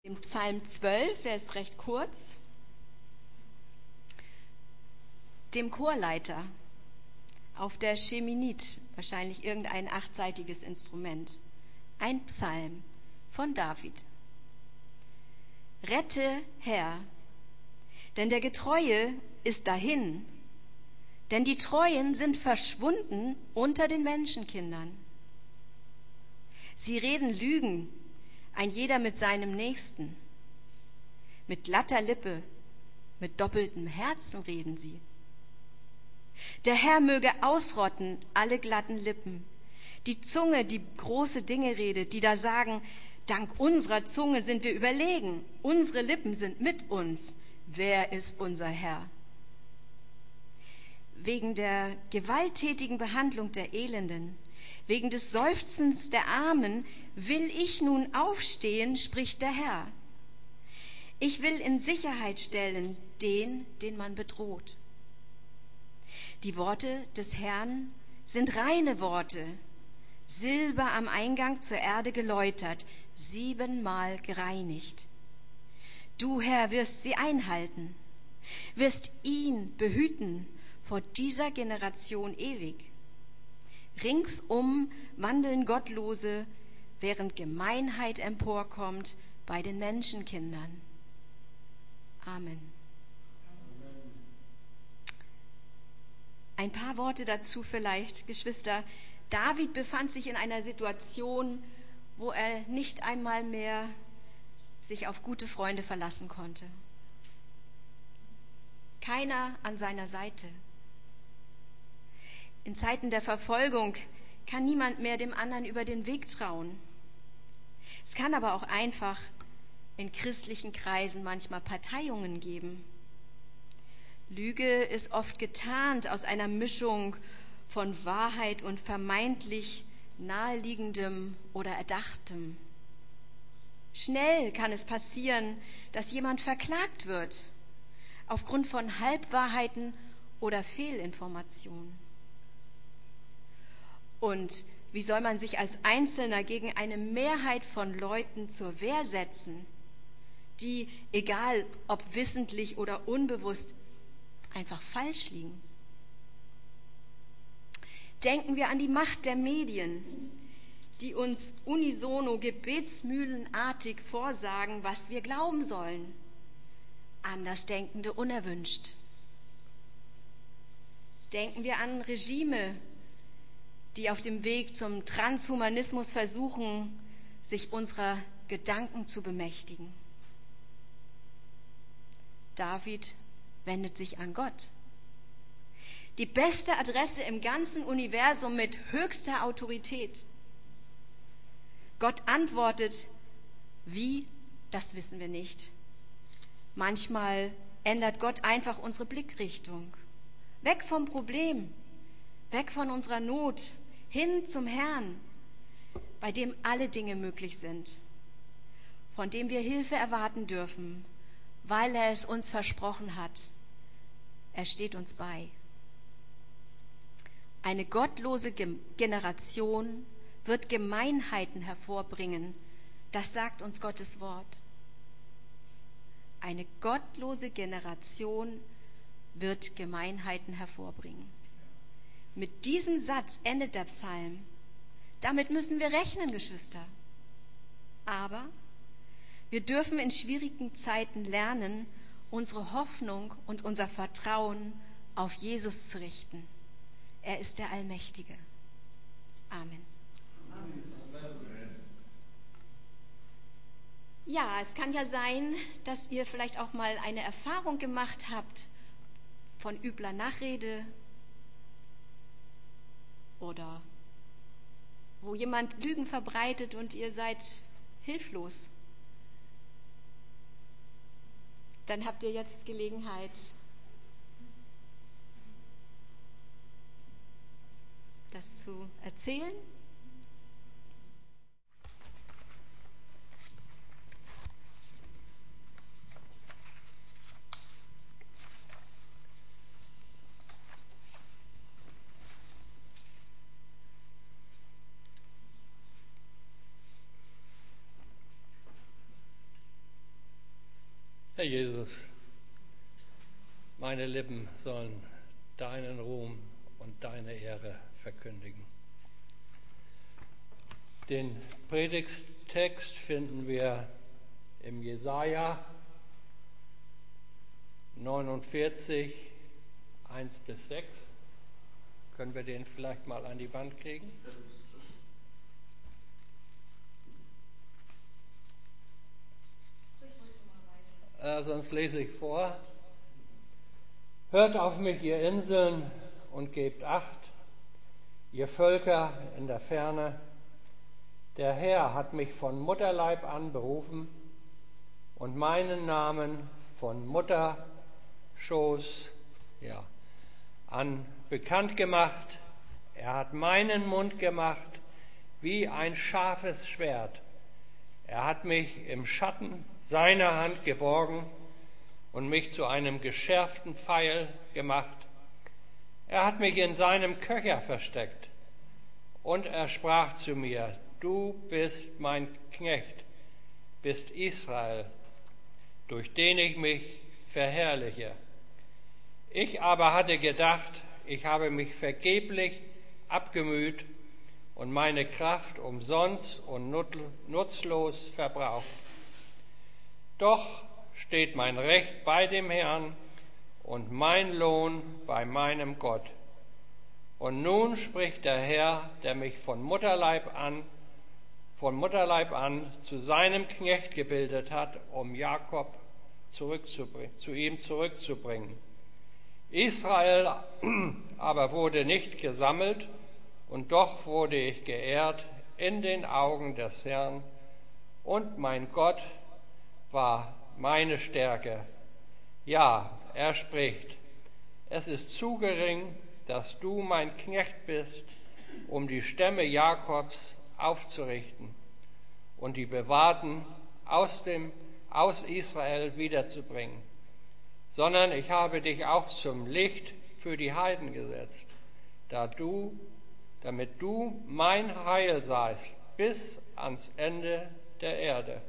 Im Psalm 12, der ist recht kurz, dem Chorleiter auf der Scheminit, wahrscheinlich irgendein 8-seitiges Instrument, ein Psalm von David. Rette, Herr, denn der Getreue ist dahin, denn die Treuen sind verschwunden unter den Menschenkindern. Sie reden Lügen, ein jeder mit seinem Nächsten. Mit glatter Lippe, mit doppeltem Herzen reden sie. Der Herr möge ausrotten alle glatten Lippen. Die Zunge, die große Dinge redet, die da sagen, dank unserer Zunge sind wir überlegen, unsere Lippen sind mit uns. Wer ist unser Herr? Wegen der gewalttätigen Behandlung der Elenden, wegen des Seufzens der Armen will ich nun aufstehen, spricht der Herr. Ich will in Sicherheit stellen den man bedroht. Die Worte des Herrn sind reine Worte, Silber am Eingang zur Erde geläutert, 7-mal gereinigt. Du, Herr, wirst sie einhalten, wirst ihn behüten vor dieser Generation ewig. Ringsum wandeln Gottlose, während Gemeinheit emporkommt bei den Menschenkindern. Amen. Ein paar Worte dazu vielleicht, Geschwister. David befand sich in einer Situation, wo er nicht einmal mehr sich auf gute Freunde verlassen konnte. Keiner an seiner Seite. In Zeiten der Verfolgung kann niemand mehr dem anderen über den Weg trauen. Es kann aber auch einfach in christlichen Kreisen manchmal Parteiungen geben. Lüge ist oft getarnt aus einer Mischung von Wahrheit und vermeintlich naheliegendem oder Erdachtem. Schnell kann es passieren, dass jemand verklagt wird, aufgrund von Halbwahrheiten oder Fehlinformationen. Und wie soll man sich als Einzelner gegen eine Mehrheit von Leuten zur Wehr setzen, die, egal ob wissentlich oder unbewusst, einfach falsch liegen? Denken wir an die Macht der Medien, die uns unisono gebetsmühlenartig vorsagen, was wir glauben sollen. Andersdenkende unerwünscht. Denken wir an Regime, die auf dem Weg zum Transhumanismus versuchen, sich unserer Gedanken zu bemächtigen. David wendet sich an Gott. Die beste Adresse im ganzen Universum mit höchster Autorität. Gott antwortet, wie, das wissen wir nicht. Manchmal ändert Gott einfach unsere Blickrichtung. Weg vom Problem, weg von unserer Not, hin zum Herrn, bei dem alle Dinge möglich sind, von dem wir Hilfe erwarten dürfen, weil er es uns versprochen hat. Er steht uns bei. Eine gottlose Generation wird Gemeinheiten hervorbringen. Das sagt uns Gottes Wort. Eine gottlose Generation wird Gemeinheiten hervorbringen. Mit diesem Satz endet der Psalm. Damit müssen wir rechnen, Geschwister. Aber wir dürfen in schwierigen Zeiten lernen, unsere Hoffnung und unser Vertrauen auf Jesus zu richten. Er ist der Allmächtige. Amen. Ja, es kann ja sein, dass ihr vielleicht auch mal eine Erfahrung gemacht habt von übler Nachrede oder wo jemand Lügen verbreitet und ihr seid hilflos. Dann habt ihr jetzt Gelegenheit, das zu erzählen. Herr Jesus, meine Lippen sollen deinen Ruhm und deine Ehre verkündigen. Den Predigttext finden wir im Jesaja 49, 1-6. Können wir den vielleicht mal an die Wand kriegen? Sonst lese ich vor. Hört auf mich, ihr Inseln, und gebt Acht, ihr Völker in der Ferne. Der Herr hat mich von Mutterleib an berufen und meinen Namen von Mutterschoß an bekannt gemacht. Er hat meinen Mund gemacht wie ein scharfes Schwert. Er hat mich im Schatten seiner Hand geborgen und mich zu einem geschärften Pfeil gemacht. Er hat mich in seinem Köcher versteckt und er sprach zu mir: Du bist mein Knecht, bist Israel, durch den ich mich verherrliche. Ich aber hatte gedacht, ich habe mich vergeblich abgemüht und meine Kraft umsonst und nutzlos verbraucht. Doch steht mein Recht bei dem Herrn und mein Lohn bei meinem Gott. Und nun spricht der Herr, der mich von Mutterleib an zu seinem Knecht gebildet hat, um Jakob zu ihm zurückzubringen. Israel aber wurde nicht gesammelt, und doch wurde ich geehrt in den Augen des Herrn, und mein Gott war meine Stärke. Ja, er spricht: Es ist zu gering, dass du mein Knecht bist, um die Stämme Jakobs aufzurichten und die Bewahrten aus Israel wiederzubringen, sondern ich habe dich auch zum Licht für die Heiden gesetzt, damit du mein Heil seist bis ans Ende der Erde.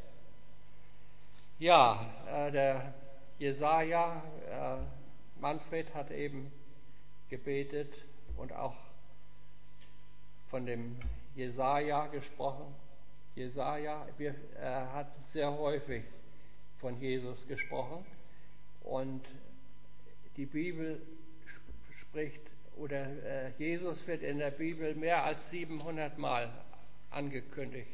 Ja, der Jesaja, Manfred hat eben gebetet und auch von dem Jesaja gesprochen. Jesaja hat sehr häufig von Jesus gesprochen und die Bibel spricht, oder Jesus wird in der Bibel mehr als 700 Mal angekündigt.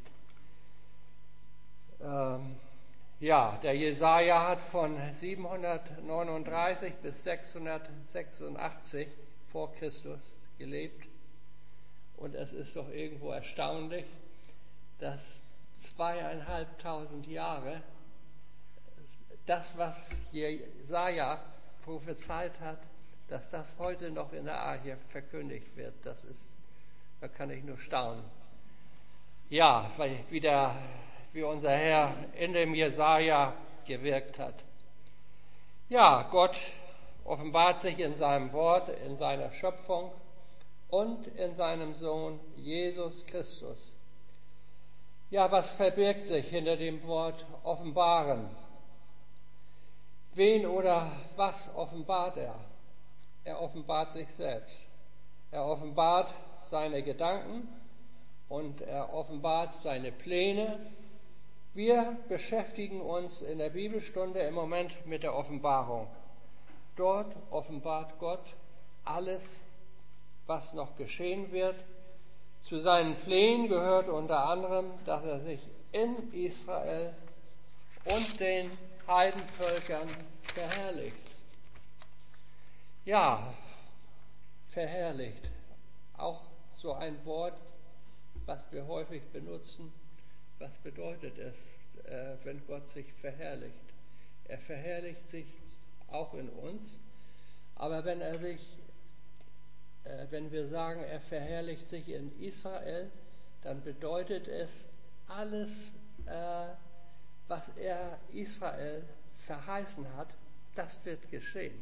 Der Jesaja hat von 739 bis 686 vor Christus gelebt. Und es ist doch irgendwo erstaunlich, dass 2500 Jahre das, was Jesaja prophezeit hat, dass das heute noch in der Arche verkündigt wird. Da kann ich nur staunen. Ja, wie unser Herr in dem Jesaja gewirkt hat. Ja, Gott offenbart sich in seinem Wort, in seiner Schöpfung und in seinem Sohn Jesus Christus. Ja, was verbirgt sich hinter dem Wort offenbaren? Wen oder was offenbart er? Er offenbart sich selbst. Er offenbart seine Gedanken und er offenbart seine Pläne. Wir beschäftigen uns in der Bibelstunde im Moment mit der Offenbarung. Dort offenbart Gott alles, was noch geschehen wird. Zu seinen Plänen gehört unter anderem, dass er sich in Israel und den Heidenvölkern verherrlicht. Ja, verherrlicht. Auch so ein Wort, was wir häufig benutzen. Was bedeutet es, wenn Gott sich verherrlicht? Er verherrlicht sich auch in uns, aber wenn wir sagen, er verherrlicht sich in Israel, dann bedeutet es, alles, was er Israel verheißen hat, das wird geschehen.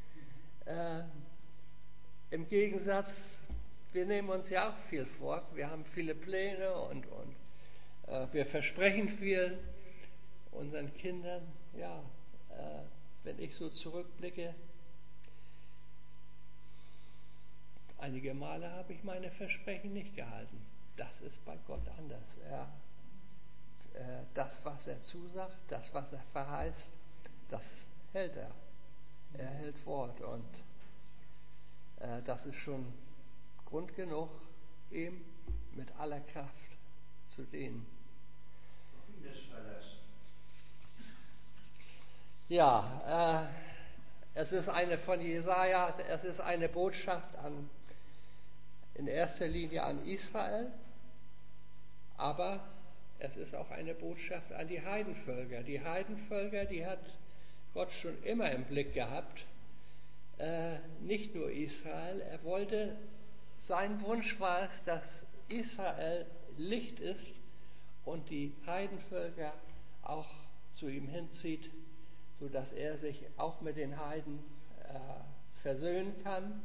Im Gegensatz, wir nehmen uns ja auch viel vor, wir haben viele Pläne und wir versprechen viel unseren Kindern, ja, wenn ich so zurückblicke, einige Male habe ich meine Versprechen nicht gehalten. Das ist bei Gott anders. Das, was er zusagt, das, was er verheißt, das hält er. Er hält Wort und das ist schon Grund genug, ihm mit aller Kraft zu dienen. Ja, es ist eine von Jesaja, es ist eine Botschaft in erster Linie an Israel, aber es ist auch eine Botschaft an die Heidenvölker. Die Heidenvölker, die hat Gott schon immer im Blick gehabt, nicht nur Israel. Er wollte, sein Wunsch war es, dass Israel Licht ist und die Heidenvölker auch zu ihm hinzieht, sodass er sich auch mit den Heiden versöhnen kann.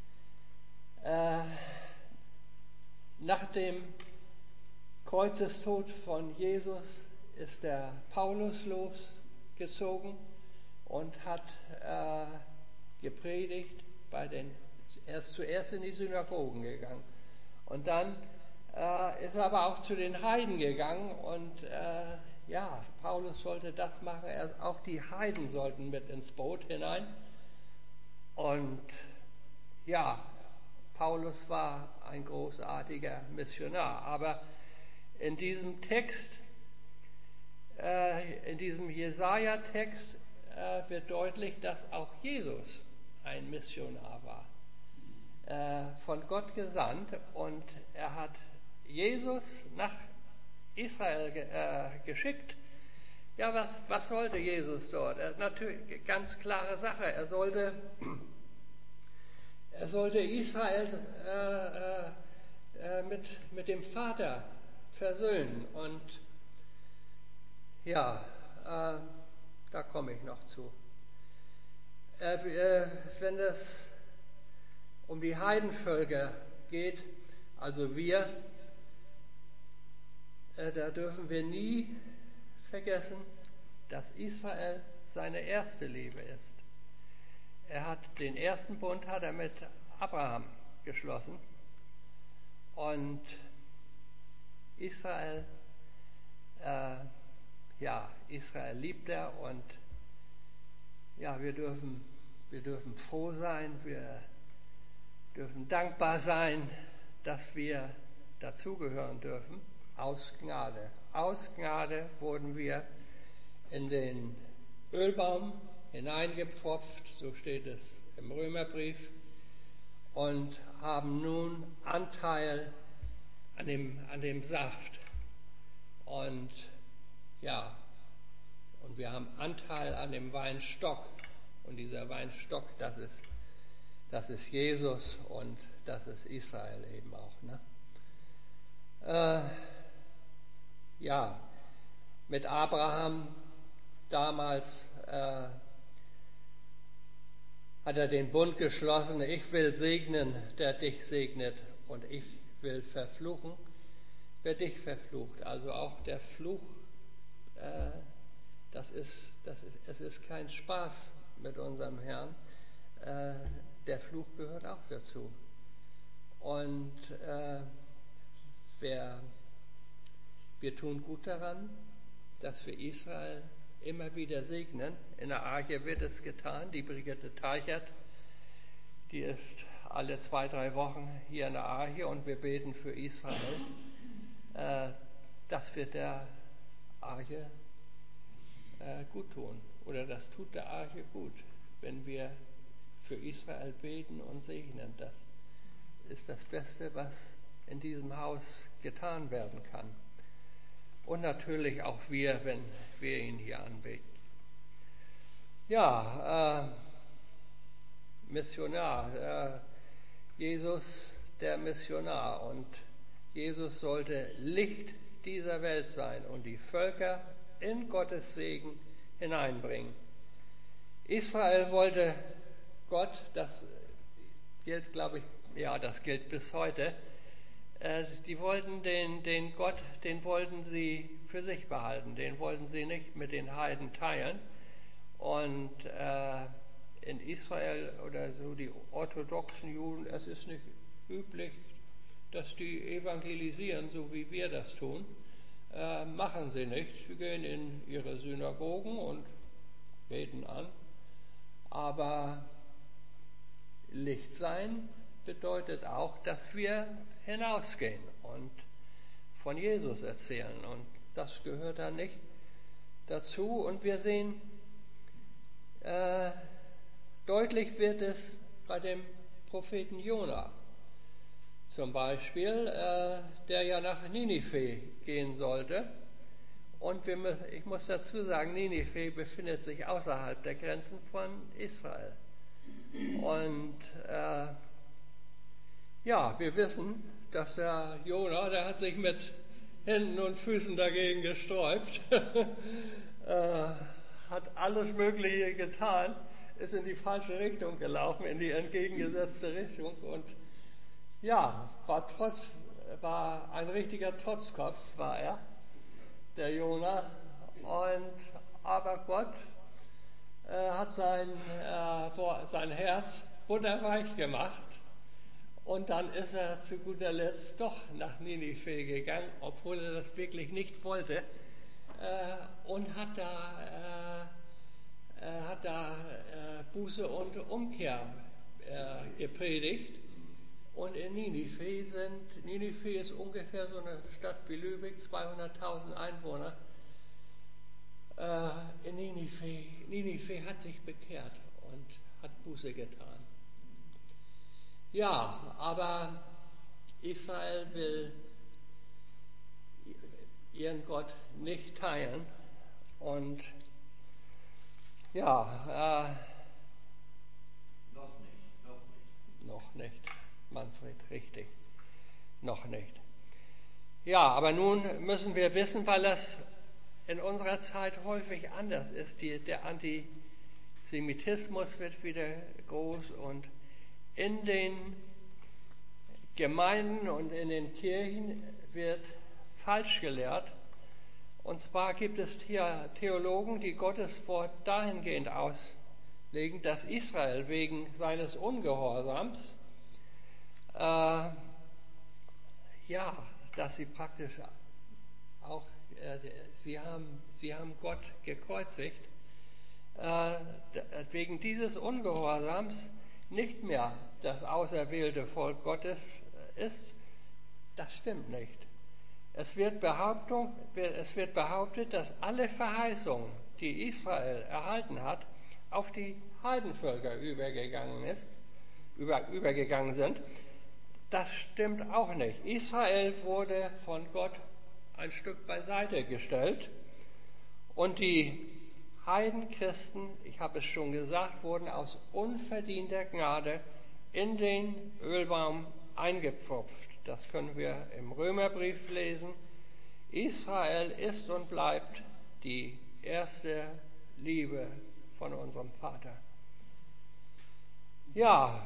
Nach dem Kreuzestod von Jesus ist der Paulus losgezogen und hat gepredigt, er ist zuerst in die Synagogen gegangen und dann ist er aber auch zu den Heiden gegangen und Paulus sollte das machen, auch die Heiden sollten mit ins Boot hinein und ja, Paulus war ein großartiger Missionar, aber in diesem Text, in diesem Jesaja-Text wird deutlich, dass auch Jesus ein Missionar war, von Gott gesandt und er hat Jesus nach Israel geschickt. Ja, was sollte Jesus dort? Natürlich, ganz klare Sache, er sollte Israel mit dem Vater versöhnen und ja, da komme ich noch zu. Wenn es um die Heidenvölker geht, also wir, da dürfen wir nie vergessen, dass Israel seine erste Liebe ist. Den ersten Bund hat er mit Abraham geschlossen und Israel liebt er und ja, wir dürfen froh sein, wir dürfen dankbar sein, dass wir dazugehören dürfen. Aus Gnade wurden wir in den Ölbaum hineingepfropft, so steht es im Römerbrief, und haben nun Anteil an dem Saft. Und wir haben Anteil an dem Weinstock. Und dieser Weinstock, das ist Jesus und das ist Israel eben auch. Ne? Mit Abraham damals hat er den Bund geschlossen, ich will segnen, der dich segnet und ich will verfluchen, wer dich verflucht. Also auch der Fluch, es ist kein Spaß mit unserem Herrn. Der Fluch gehört auch dazu. Und wir tun gut daran, dass wir Israel immer wieder segnen. In der Arche wird es getan. Die Brigitte Teichert, die ist alle 2-3 Wochen hier in der Arche und wir beten für Israel. Das wird der Arche gut tun. Oder das tut der Arche gut, wenn wir für Israel beten und segnen. Das ist das Beste, was in diesem Haus getan werden kann. Und natürlich auch wir, wenn wir ihn hier anbeten. Ja, Missionar, Jesus der Missionar. Und Jesus sollte Licht dieser Welt sein und die Völker in Gottes Segen hineinbringen. Israel wollte Gott, das gilt, glaube ich, das gilt bis heute, die wollten den Gott, den wollten sie für sich behalten, den wollten sie nicht mit den Heiden teilen. Und in Israel oder so die orthodoxen Juden, es ist nicht üblich, dass die evangelisieren, so wie wir das tun. Machen sie nicht. Sie gehen in ihre Synagogen und beten an. Aber Licht sein bedeutet auch, dass wir hinausgehen und von Jesus erzählen. Und das gehört da nicht dazu. Und wir sehen, deutlich wird es bei dem Propheten Jona zum Beispiel, der ja nach Ninive gehen sollte. Und ich muss dazu sagen, Ninive befindet sich außerhalb der Grenzen von Israel. Und wir wissen, dass der Jona, der hat sich mit Händen und Füßen dagegen gesträubt, hat alles Mögliche getan, ist in die falsche Richtung gelaufen, in die entgegengesetzte Richtung und war ein richtiger Trotzkopf, war er, der Jona. Aber Gott hat sein Herz butterweich gemacht und dann ist er zu guter Letzt doch nach Ninive gegangen, obwohl er das wirklich nicht wollte, und hat da Buße und Umkehr gepredigt. Und in Ninive ist ungefähr so eine Stadt wie Lübeck, 200.000 Einwohner. In Ninive hat sich bekehrt und hat Buße getan. Ja, aber Israel will ihren Gott nicht teilen und noch nicht. Manfred, richtig, noch nicht. Ja, aber nun müssen wir wissen, weil das in unserer Zeit häufig anders ist, der Antisemitismus wird wieder groß und in den Gemeinden und in den Kirchen wird falsch gelehrt. Und zwar gibt es Theologen, die Gottes Wort dahingehend auslegen, dass Israel wegen seines Ungehorsams dass sie praktisch auch, sie haben Gott gekreuzigt, wegen dieses Ungehorsams nicht mehr das auserwählte Volk Gottes ist. Das stimmt nicht. Es wird behauptet, dass alle Verheißungen, die Israel erhalten hat, auf die Heidenvölker übergegangen sind. Das stimmt auch nicht. Israel wurde von Gott ein Stück beiseite gestellt und die Heidenchristen, ich habe es schon gesagt, wurden aus unverdienter Gnade in den Ölbaum eingepfropft. Das können wir im Römerbrief lesen. Israel ist und bleibt die erste Liebe von unserem Vater. Ja,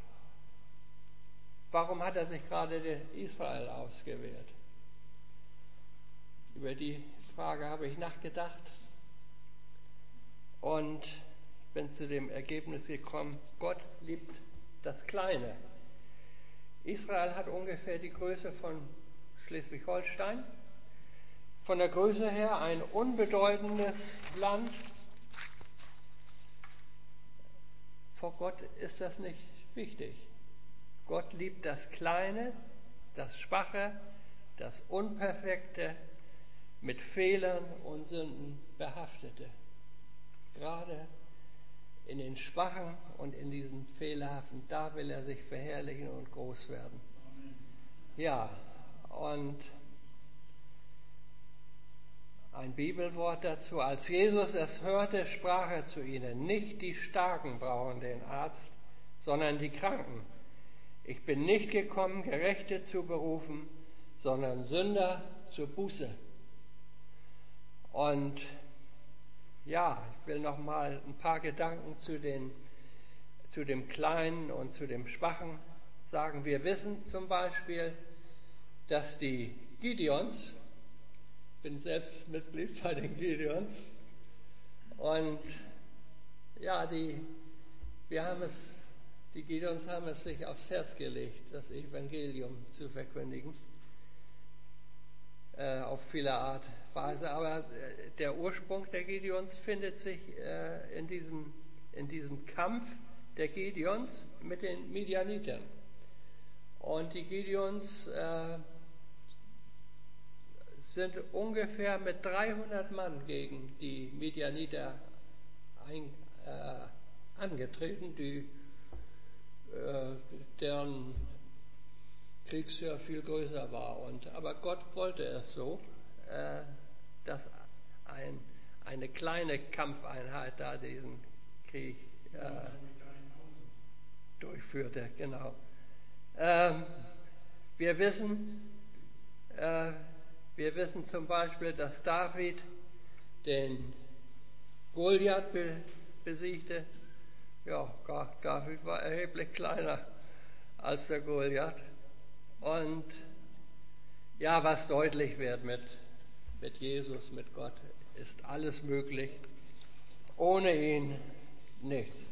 warum hat er sich gerade Israel ausgewählt? Über die Frage habe ich nachgedacht und bin zu dem Ergebnis gekommen, Gott liebt das Kleine. Israel hat ungefähr die Größe von Schleswig-Holstein. Von der Größe her ein unbedeutendes Land. Vor Gott ist das nicht wichtig. Gott liebt das Kleine, das Schwache, das Unperfekte, mit Fehlern und Sünden behaftete. Gerade in den Schwachen und in diesen Fehlerhaften, da will er sich verherrlichen und groß werden. Ja, und ein Bibelwort dazu. Als Jesus es hörte, sprach er zu ihnen, nicht die Starken brauchen den Arzt, sondern die Kranken. Ich bin nicht gekommen, Gerechte zu berufen, sondern Sünder zur Buße. Und ja, ich will noch mal ein paar Gedanken zu dem Kleinen und zu dem Schwachen sagen. Wir wissen zum Beispiel, dass die Gideons, ich bin selbst Mitglied bei den Gideons, und Ja, die Gideons haben es sich aufs Herz gelegt, das Evangelium zu verkündigen, auf viele Art und Weise. Aber der Ursprung der Gideons findet sich in diesem Kampf der Gideons mit den Midianitern. Und die Gideons sind ungefähr mit 300 Mann gegen die Midianiter angetreten, deren Kriegsheer viel größer war. Aber Gott wollte es so, dass eine kleine Kampfeinheit da diesen Krieg durchführte. Genau. Wir wissen zum Beispiel, dass David den Goliath besiegte. Ja, David war erheblich kleiner als der Goliath. Und ja, was deutlich wird mit Jesus, mit Gott, ist alles möglich. Ohne ihn nichts.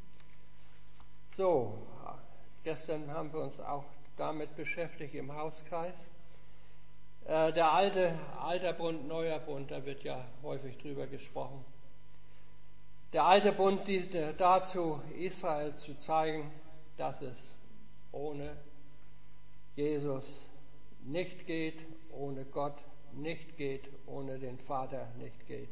So, gestern haben wir uns auch damit beschäftigt im Hauskreis. Der alter Bund, neuer Bund, da wird ja häufig drüber gesprochen. Der alte Bund diente dazu, Israel zu zeigen, dass es ohne Jesus nicht geht, ohne Gott nicht geht, ohne den Vater nicht geht.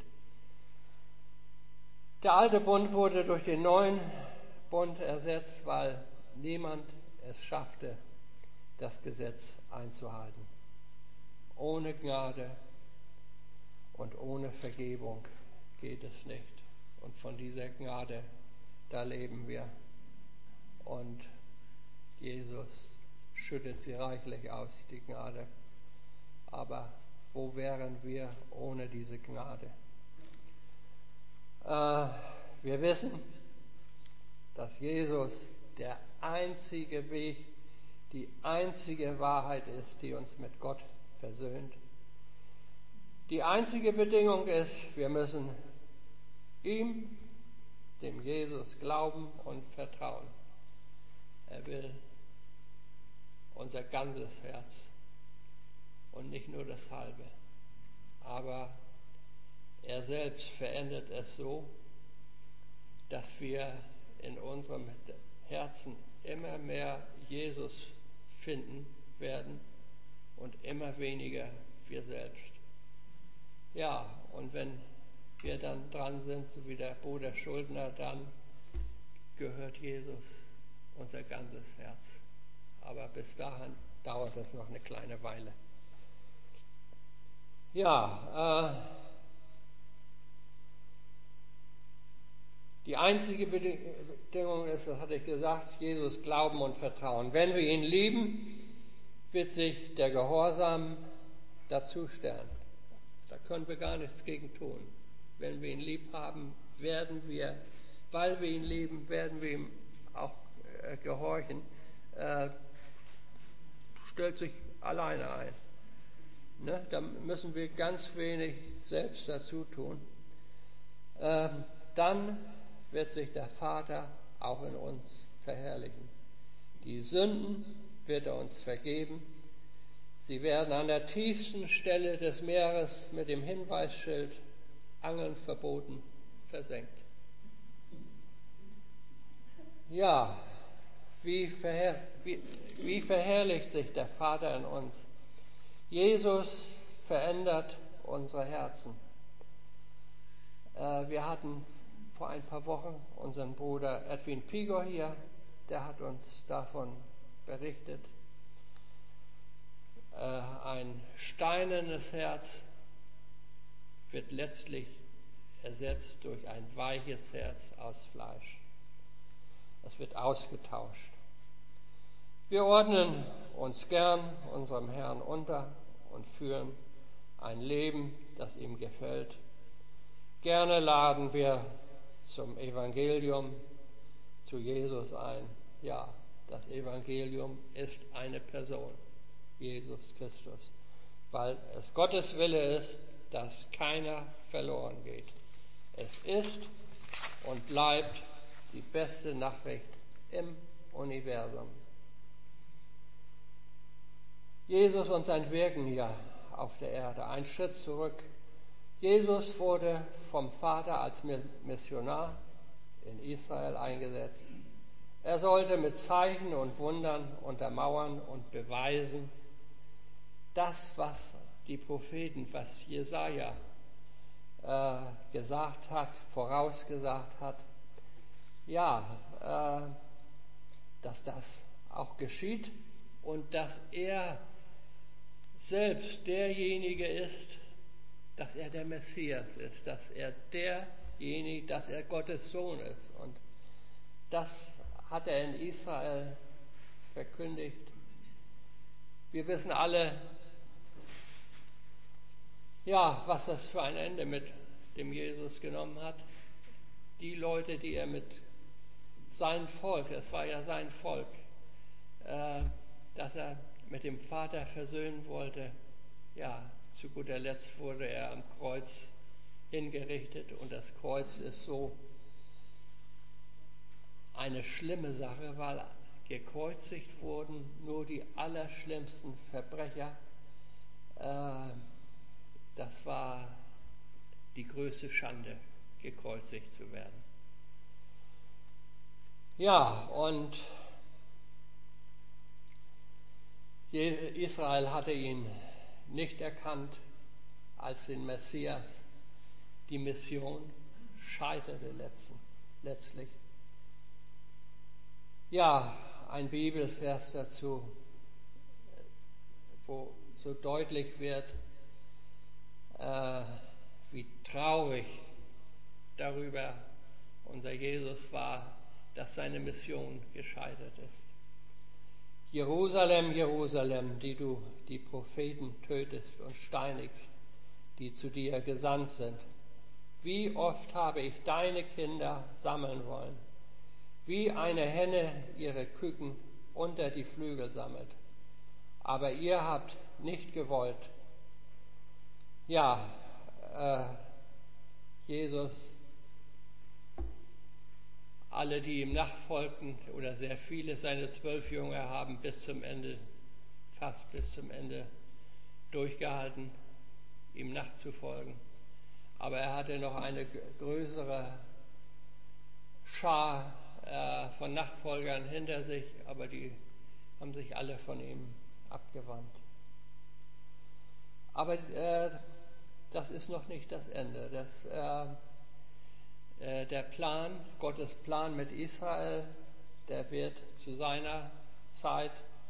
Der alte Bund wurde durch den neuen Bund ersetzt, weil niemand es schaffte, das Gesetz einzuhalten. Ohne Gnade und ohne Vergebung geht es nicht. Und von dieser Gnade, da leben wir. Und Jesus schüttet sie reichlich aus, die Gnade. Aber wo wären wir ohne diese Gnade? Wir wissen, dass Jesus der einzige Weg, die einzige Wahrheit ist, die uns mit Gott versöhnt. Die einzige Bedingung ist, wir müssen ihm, dem Jesus, glauben und vertrauen. Er will unser ganzes Herz und nicht nur das halbe. Aber er selbst verändert es so, dass wir in unserem Herzen immer mehr Jesus finden werden und immer weniger wir selbst. Ja, und wenn wir dann dran sind, so wie der Bruder Schuldner, dann gehört Jesus unser ganzes Herz. Aber bis dahin dauert es noch eine kleine Weile. Ja, die einzige Bedingung ist, das hatte ich gesagt, Jesus glauben und vertrauen. Wenn wir ihn lieben, wird sich der Gehorsam dazustellen. Da können wir gar nichts gegen tun. Wenn wir ihn lieb haben, werden wir, weil wir ihn lieben, werden wir ihm auch gehorchen. Stellt sich alleine ein. Ne? Da müssen wir ganz wenig selbst dazu tun. Dann wird sich der Vater auch in uns verherrlichen. Die Sünden wird er uns vergeben. Sie werden an der tiefsten Stelle des Meeres mit dem Hinweisschild Angeln verboten versenkt. Ja, wie verherrlicht sich der Vater in uns? Jesus verändert unsere Herzen. Wir hatten vor ein paar Wochen unseren Bruder Edwin Pigor hier, der hat uns davon berichtet. Ein steinernes Herz wird letztlich ersetzt durch ein weiches Herz aus Fleisch. Es wird ausgetauscht. Wir ordnen uns gern unserem Herrn unter und führen ein Leben, das ihm gefällt. Gerne laden wir zum Evangelium, zu Jesus ein. Ja, das Evangelium ist eine Person, Jesus Christus, weil es Gottes Wille ist, dass keiner verloren geht. Es ist und bleibt die beste Nachricht im Universum. Jesus und sein Wirken hier auf der Erde, ein Schritt zurück. Jesus wurde vom Vater als Missionar in Israel eingesetzt. Er sollte mit Zeichen und Wundern untermauern und beweisen, das, was die Propheten, was Jesaja gesagt hat, vorausgesagt hat, dass das auch geschieht und dass er selbst derjenige ist, dass er der Messias ist, dass er Gottes Sohn ist. Und das hat er in Israel verkündigt. Wir wissen alle, was das für ein Ende mit dem Jesus genommen hat. Die Leute, die er mit sein Volk, das war ja sein Volk, dass er mit dem Vater versöhnen wollte, zu guter Letzt wurde er am Kreuz hingerichtet und das Kreuz ist so eine schlimme Sache, weil gekreuzigt wurden nur die allerschlimmsten Verbrecher. Das war die größte Schande, gekreuzigt zu werden. Und Israel hatte ihn nicht erkannt als den Messias. Die Mission scheiterte letztlich. Ein Bibelvers dazu, wo so deutlich wird, wie traurig darüber unser Jesus war, dass seine Mission gescheitert ist. Jerusalem, Jerusalem, die du die Propheten tötest und steinigst, die zu dir gesandt sind. Wie oft habe ich deine Kinder sammeln wollen, wie eine Henne ihre Küken unter die Flügel sammelt. Aber ihr habt nicht gewollt. Jesus, alle, die ihm nachfolgten, oder sehr viele, seine 12 Jünger, haben fast bis zum Ende durchgehalten, ihm nachzufolgen. Aber er hatte noch eine größere Schar von Nachfolgern hinter sich, aber die haben sich alle von ihm abgewandt. Aber das ist noch nicht das Ende. Der Plan, Gottes Plan mit Israel, der wird zu seiner Zeit,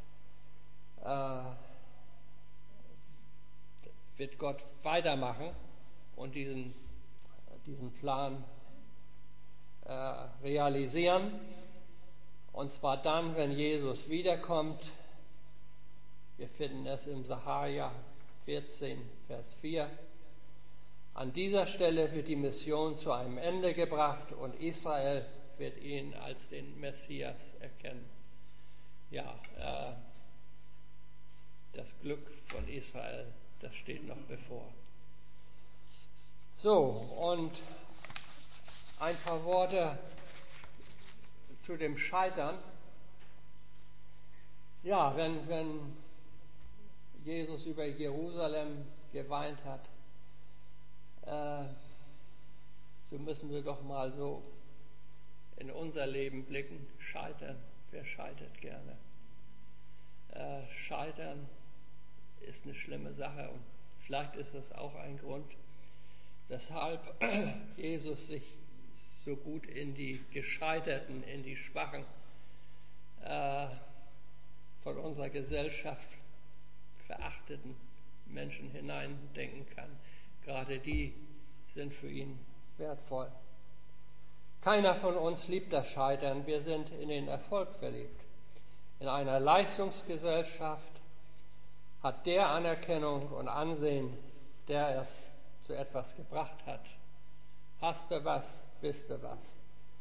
wird Gott weitermachen und diesen Plan realisieren. Und zwar dann, wenn Jesus wiederkommt. Wir finden es im Sacharja 14, Vers 4. An dieser Stelle wird die Mission zu einem Ende gebracht und Israel wird ihn als den Messias erkennen. Das Glück von Israel, das steht noch bevor. So, und ein paar Worte zu dem Scheitern. Wenn Jesus über Jerusalem geweint hat, so müssen wir doch mal so in unser Leben blicken. Scheitern, wer scheitert gerne? Scheitern ist eine schlimme Sache und vielleicht ist das auch ein Grund, weshalb Jesus sich so gut in die Gescheiterten, in die Schwachen von unserer Gesellschaft verachteten Menschen hineindenken kann. Gerade die sind für ihn wertvoll. Keiner von uns liebt das Scheitern. Wir sind in den Erfolg verliebt. In einer Leistungsgesellschaft hat der Anerkennung und Ansehen, der es zu etwas gebracht hat. Hast du was, bist du was.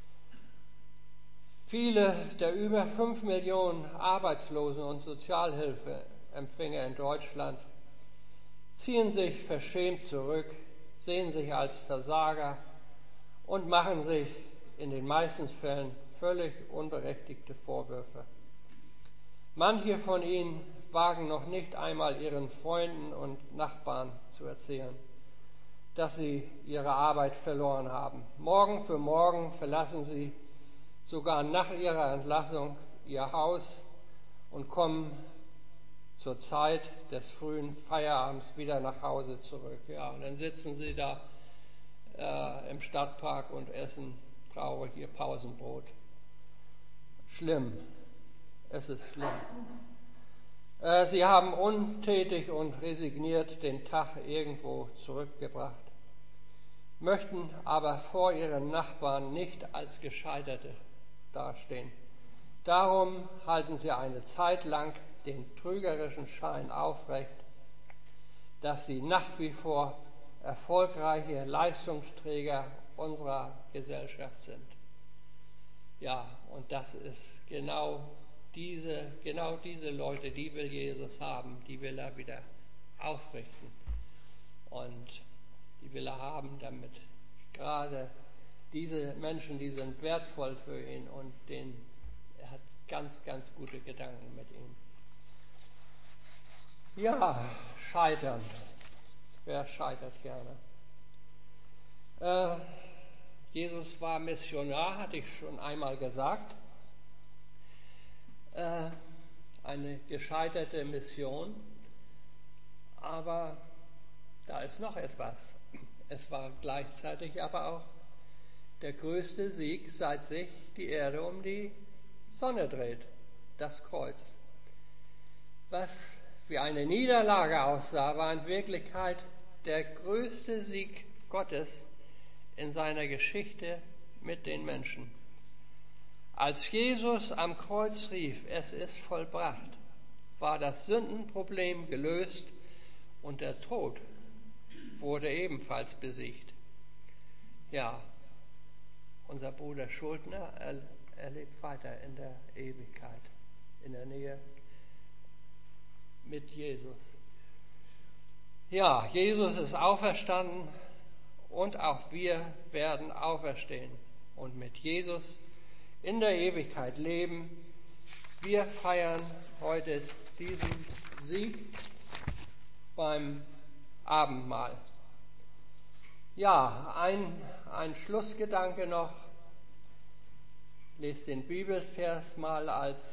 Viele der über 5 Millionen Arbeitslosen und Sozialhilfeempfänger in Deutschland ziehen sich verschämt zurück, sehen sich als Versager und machen sich in den meisten Fällen völlig unberechtigte Vorwürfe. Manche von ihnen wagen noch nicht einmal ihren Freunden und Nachbarn zu erzählen, dass sie ihre Arbeit verloren haben. Morgen für morgen verlassen sie sogar nach ihrer Entlassung ihr Haus und kommen zur Zeit des frühen Feierabends wieder nach Hause zurück. Ja, und dann sitzen sie da im Stadtpark und essen traurig ihr Pausenbrot. Schlimm. Es ist schlimm. Sie haben untätig und resigniert den Tag irgendwo zurückgebracht, möchten aber vor ihren Nachbarn nicht als Gescheiterte dastehen. Darum halten sie eine Zeit lang den trügerischen Schein aufrecht, dass sie nach wie vor erfolgreiche Leistungsträger unserer Gesellschaft sind. Ja, und das ist genau diese Leute, die will Jesus haben, die will er wieder aufrichten. Und die will er haben, damit gerade diese Menschen, die sind wertvoll für ihn und er hat ganz, ganz gute Gedanken mit ihnen. Ja, scheitern. Wer scheitert gerne? Jesus war Missionar, hatte ich schon einmal gesagt. Eine gescheiterte Mission. Aber da ist noch etwas. Es war gleichzeitig aber auch der größte Sieg, seit sich die Erde um die Sonne dreht, das Kreuz. Was wie eine Niederlage aussah, war in Wirklichkeit der größte Sieg Gottes in seiner Geschichte mit den Menschen. Als Jesus am Kreuz rief, es ist vollbracht, war das Sündenproblem gelöst und der Tod wurde ebenfalls besiegt. Ja, unser Bruder Schuldner, er lebt weiter in der Ewigkeit, in der Nähe mit Jesus. Ja, Jesus ist auferstanden und auch wir werden auferstehen und mit Jesus in der Ewigkeit leben. Wir feiern heute diesen Sieg beim Abendmahl. Ja, ein Schlussgedanke noch. Lest den Bibelvers mal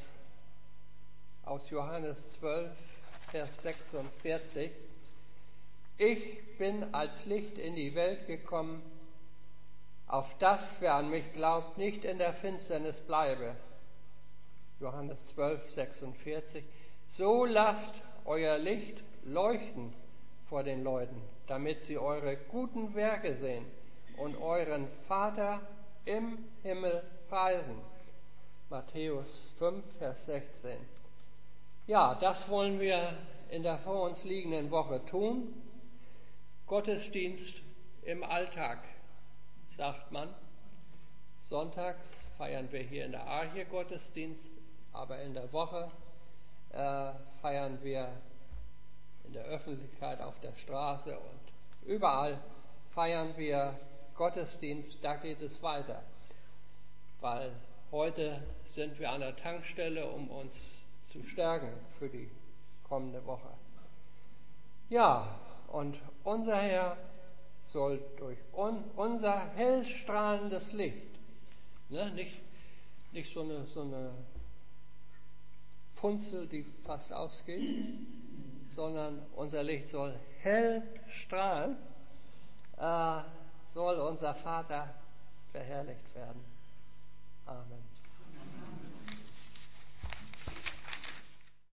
aus Johannes 12, Vers 46. Ich bin als Licht in die Welt gekommen, auf das, wer an mich glaubt, nicht in der Finsternis bleibe. Johannes 12, 46. So lasst euer Licht leuchten vor den Leuten, damit sie eure guten Werke sehen und euren Vater im Himmel preisen. Matthäus 5, Vers 16. Ja, das wollen wir in der vor uns liegenden Woche tun. Gottesdienst im Alltag, sagt man. Sonntags feiern wir hier in der Arche Gottesdienst, aber in der Woche feiern wir in der Öffentlichkeit, auf der Straße und überall feiern wir Gottesdienst, da geht es weiter. Weil heute sind wir an der Tankstelle, um uns zu stärken für die kommende Woche. Ja, und unser Herr soll durch unser hellstrahlendes Licht, nicht so eine Funzel, die fast ausgeht, sondern unser Licht soll hell strahlen, soll unser Vater verherrlicht werden. Amen.